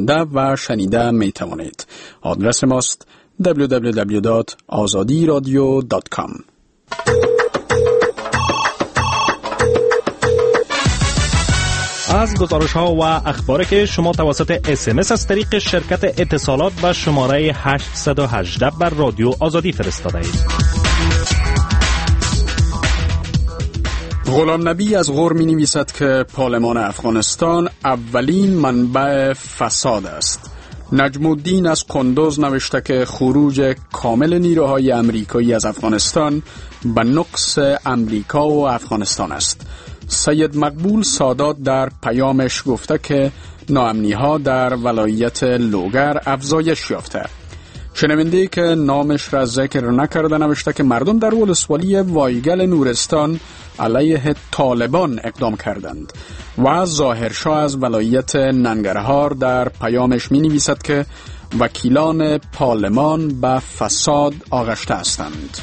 خوانده و شنیده می توانید. آدرس ماست www.azadiradio.com. از گزارش‌ها و اخباری که شما توسط SMS از طریق شرکت اتصالات به شماره 818 بر رادیو آزادی فرستاده اید. غلام نبی از غور می نویسد که پارلمان افغانستان اولین منبع فساد است. نجم الدین از قندوز نوشته که خروج کامل نیروهای امریکایی از افغانستان به نقص امریکا و افغانستان است. سید مقبول سادات در پیامش گفته که ناامنی‌ها در ولایت لوگر افزایش یافته. شنونده که نامش را ذکر نکرده نوشته که مردم در ولسوالی وایگل نورستان علیه طالبان اقدام کردند و ظاهرشاه از ولایت ننگرهار در پیامش می نویسد که وکیلان پارلمان به فساد آغشته هستند.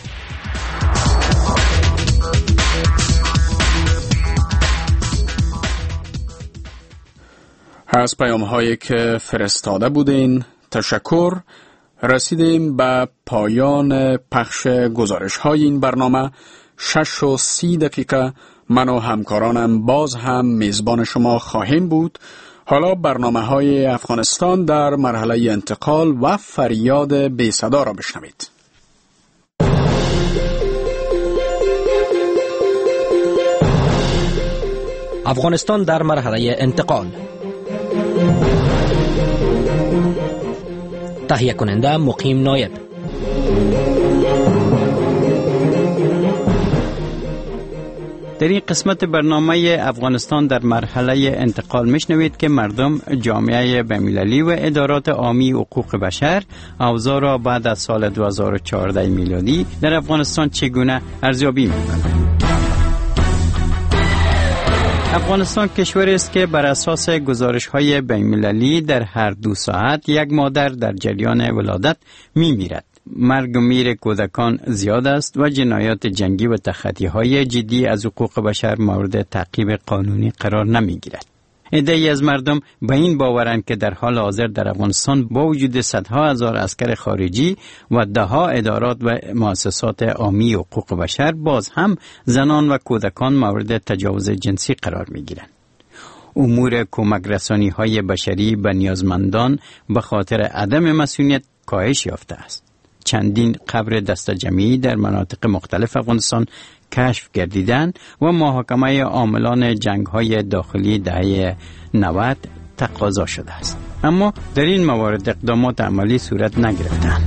از پیام هایی که فرستاده بودین تشکر. رسیدیم به پایان پخش گزارش های این برنامه. 6:30 من و همکارانم باز هم میزبان شما خواهیم بود. حالا برنامه های افغانستان در مرحله انتقال و فریاد بی صدا را بشنوید. افغانستان در مرحله انتقال. تهیه کننده مقیم نایب. در این قسمت برنامه افغانستان در مرحله انتقال میشنوید که مردم، جامعه بین‌المللی و ادارات عامی حقوق بشر اوضاع را بعد از سال 2014 میلادی در افغانستان چگونه ارزیابی می‌کنند. افغانستان کشوری است که بر اساس گزارش‌های بین‌المللی در هر 2 ساعت یک مادر در جریان ولادت می‌میرد. مرگ و میر کودکان زیاد است و جنایات جنگی و تخطی‌های جدی از حقوق بشر مورد تعقیب قانونی قرار نمی‌گیرد. عده‌ای از مردم به این باورند که در حال حاضر در افغانستان با وجود صدها هزار عسکر خارجی و ده‌ها ادارات و مؤسسات عامی حقوق بشر باز هم زنان و کودکان مورد تجاوز جنسی قرار می‌گیرند. امور کمک رسانی‌های بشری به نیازمندان به خاطر عدم مسئولیت کاهش یافته است. چندین قبر دست جمعی در مناطق مختلف افغانستان کشف گردیدند و محاکمه عاملان جنگ‌های داخلی دهه 90 تقاضا شده است. اما در این موارد اقدامات عملی صورت نگرفتند.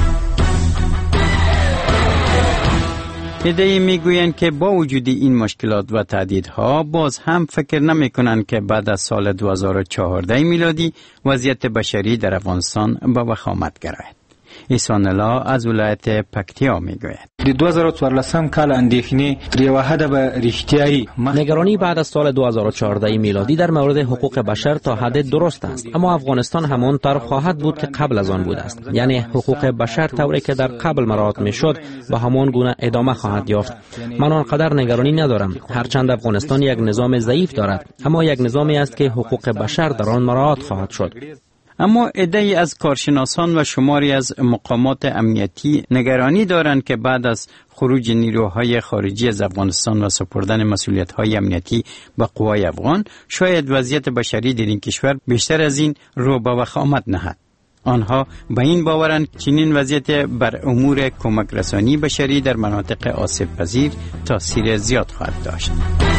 عده‌ای میگویند که با وجود این مشکلات و تهدیدها باز هم فکر نمی‌کنند که بعد از سال 2014 میلادی وضعیت بشری در افغانستان به وخامت گراید. احسان الله از ولایت پکتیا میگوید. د 2014 کال اندیښنې تر یوه حده به رښتیایي نگرانی بعد از سال 2014 میلادی در مورد حقوق بشر تا حد درست است، اما افغانستان همانطور خواهد بود که قبل از آن بوده است. یعنی حقوق بشر طوری که در قبل مراعات میشد به همان گونه ادامه خواهد یافت. من آنقدر نگرانی ندارم، هرچند افغانستان یک نظام ضعیف دارد، اما یک نظامی است که حقوق بشر در آن مراعات خواهد شد. اما عده‌ای از کارشناسان و شماری از مقامات امنیتی نگرانی دارند که بعد از خروج نیروهای خارجی از افغانستان و سپردن مسئولیت‌های امنیتی به قوای افغان شاید وضعیت بشری در این کشور بیشتر از این رو به وخامت نهد. آنها به این باورند چنین وضعیت بر امور کمک رسانی بشری در مناطق آسیب پذیر تاثیر زیاد خواهد داشت.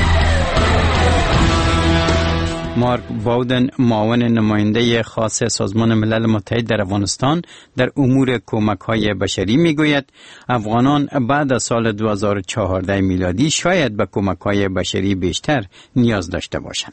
مارک باودن، معاون نماینده خاص سازمان ملل متحد در افغانستان در امور کمک‌های بشری میگوید افغانان بعد از سال 2014 میلادی شاید به کمک‌های بشری بیشتر نیاز داشته باشند.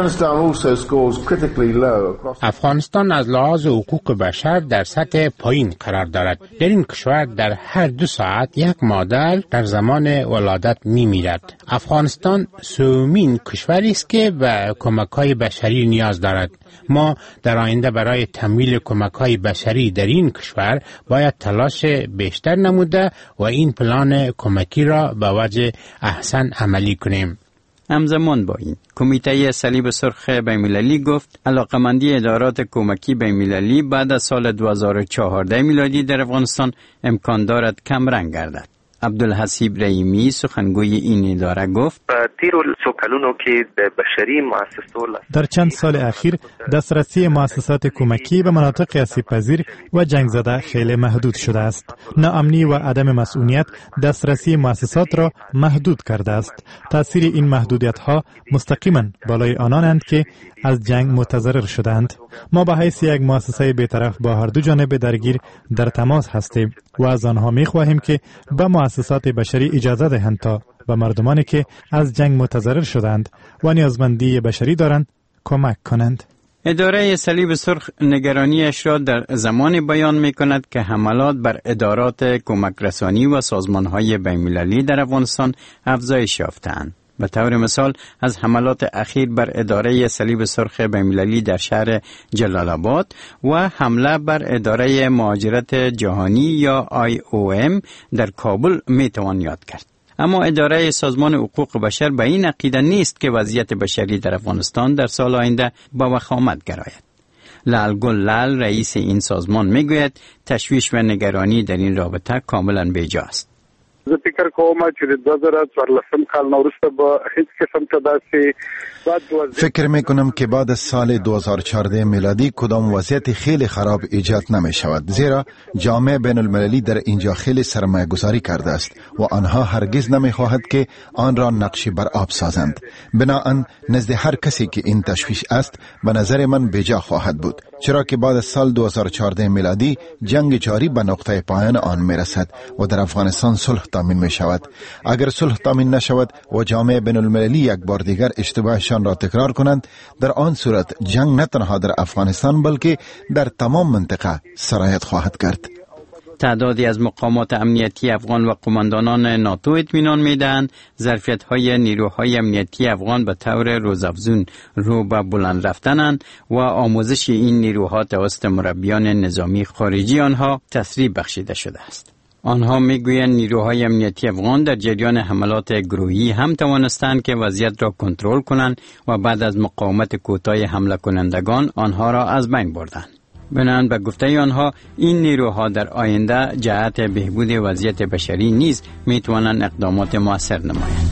افغانستان از لحاظ حقوق بشر در سطح پایین قرار دارد. در این کشور در هر 2 ساعت یک مادر در زمان ولادت میمیرد. افغانستان سومین کشوری است که به کمک‌های بشری نیاز دارد. ما در آینده برای تمویل کمک‌های بشری در این کشور باید تلاش بیشتر نموده و این پلان کمکی را به وجه احسن عملی کنیم. همزمان با این کمیته صلیب سرخ بین‌المللی گفت علاقمندی ادارات کمکی بین‌المللی بعد از سال 2014 میلادی در افغانستان امکان دارد کم رنگ گردد. عبدالحسیب رحیمی سخنگوی این اداره گفت در چند سال اخیر دسترسی مؤسسات کمکی به مناطق آسیب‌پذیر و جنگ زده خیلی محدود شده است. ناامنی و عدم مسئولیت دسترسی مؤسسات را محدود کرده است. تاثیر این محدودیت ها مستقیما بالای آنانند که از جنگ متضرر شدند. ما به حیث یک مؤسسه بی‌طرف با هر دو جانب درگیر در تماس هستیم و از آنها می‌خواهیم که به مؤسسات بشری اجازه دهند تا به مردمانی که از جنگ متضرر شدند و نیازمندی بشری دارند کمک کنند. اداره صلیب سرخ نگرانیش را در زمان بیان می کند که حملات بر ادارات کمک رسانی و سازمان‌های بین‌المللی در افغانستان افزایش یافته‌اند. به طور مثال از حملات اخیر بر اداره صلیب سرخ بین‌المللی در شهر جلال آباد و حمله بر اداره مهاجرت جهانی یا IOM در کابل می توان یاد کرد. اما اداره سازمان حقوق بشر به این عقیده نیست که وضعیت بشری در افغانستان در سال آینده با وخامت گراید. لالگل لال رئیس این سازمان میگوید تشویش و نگرانی در این رابطه کاملا بیجاست. زه فکر کوم چې د 2014 کال نورسته به هیڅ قسم ته داسې فکر میکنم که بعد از سال 2014 میلادی کدام وضعیت خیلی خراب ایجاد نمی شود، زیرا جامعه بین المللی در اینجا خیلی سرمایه گذاری کرده است و آنها هرگز نمی خواهد که آن را نقشی بر آب سازند. بنابراین نزد هر کسی که این تشویش است به نظر من بیجا خواهد بود، چرا که بعد از سال 2014 میلادی جنگ جاری به نقطه پایان آن می رسد و در افغانستان صلح تامین می شود. اگر صلح تامین نشود و جامعه بین المللی یک بار دیگر اشتباهشان را تکرار کنند، در آن صورت جنگ نه تنها در افغانستان بلکه در تمام منطقه سرایت خواهد کرد. تعدادی از مقامات امنیتی افغان و قماندانان ناتو اطمینان میدهند ظرفیت‌های نیروهای امنیتی افغان به طور روزافزون رو به بلند رفتنند و آموزش این نیروها توسط مربیان نظامی خارجی آنها تسریع بخشیده شده است. آنها میگویند نیروهای امنیتی افغان در جریان حملات گروهی هم توانستند که وضعیت را کنترل کنند و بعد از مقاومت کوتاه حمله کنندگان آنها را از بین بردند. بنابراین به گفته آنها این نیروها در آینده جهت بهبود وضعیت بشری نیز میتوانند اقدامات مؤثر نمایند.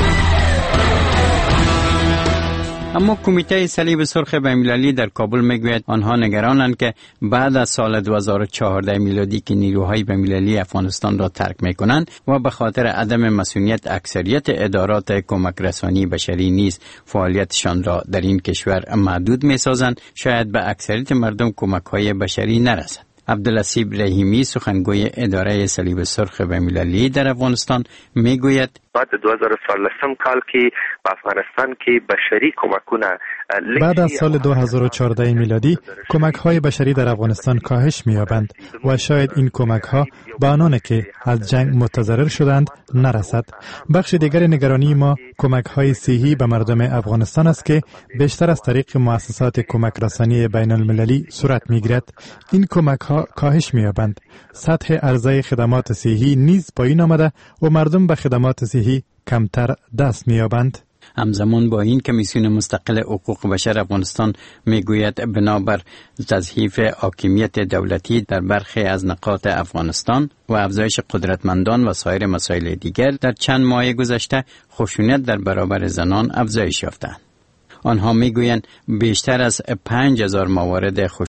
اما کمیته صلیب سرخ بین‌المللی در کابل میگوید آنها نگرانند که بعد از سال 2014 میلادی که نیروهای بین‌المللی افغانستان را ترک میکنند و به خاطر عدم مسئولیت اکثریت ادارات کمک رسانی بشری نیز فعالیتشان را در این کشور محدود میسازند، شاید به اکثریت مردم کمک‌های بشری نرسد. عبدالحسیب رحیمی سخنگوی اداره صلیب سرخ بین‌المللی در افغانستان میگوید بعد 2014 کال کې په افغانستان کې بشري کمکونه بعد از سال 2014 میلادی کمک‌های بشری در افغانستان کاهش می‌یابند و شاید این کمک‌ها به آنانی که از جنگ متضرر شدند نرسد. بخش دیگر نگرانی ما کمک‌های صحی به مردم افغانستان است که بیشتر از طریق مؤسسات کمک رسانی بین‌المللی صورت می‌گیرد. این کمک‌ها کاهش می‌یابند. سطح عرضه خدمات صحی نیز پایین آمده و مردم به خدمات صحی کمتر دست می‌یابند. همزمان با این کمیسیون مستقل حقوق بشر افغانستان میگوید بنابر تضعیف حاکمیت دولتی در برخی از نقاط افغانستان و افزایش قدرتمندان و سایر مسائل دیگر در چند ماه گذشته خشونت در برابر زنان افزایش یافتند. آنها میگویند بیشتر از 5000 موارد